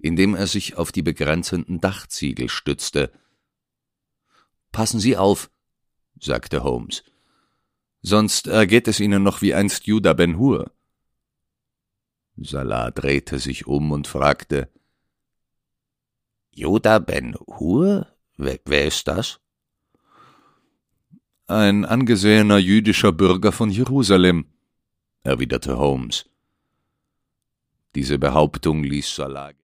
indem er sich auf die begrenzenden Dachziegel stützte. »Passen Sie auf«, sagte Holmes, »sonst ergeht es Ihnen noch wie einst Judah Ben-Hur.« Salah drehte sich um und fragte, »Judah Ben-Hur? Wer ist das?« »Ein angesehener jüdischer Bürger von Jerusalem«, erwiderte Holmes. Diese Behauptung ließ Salah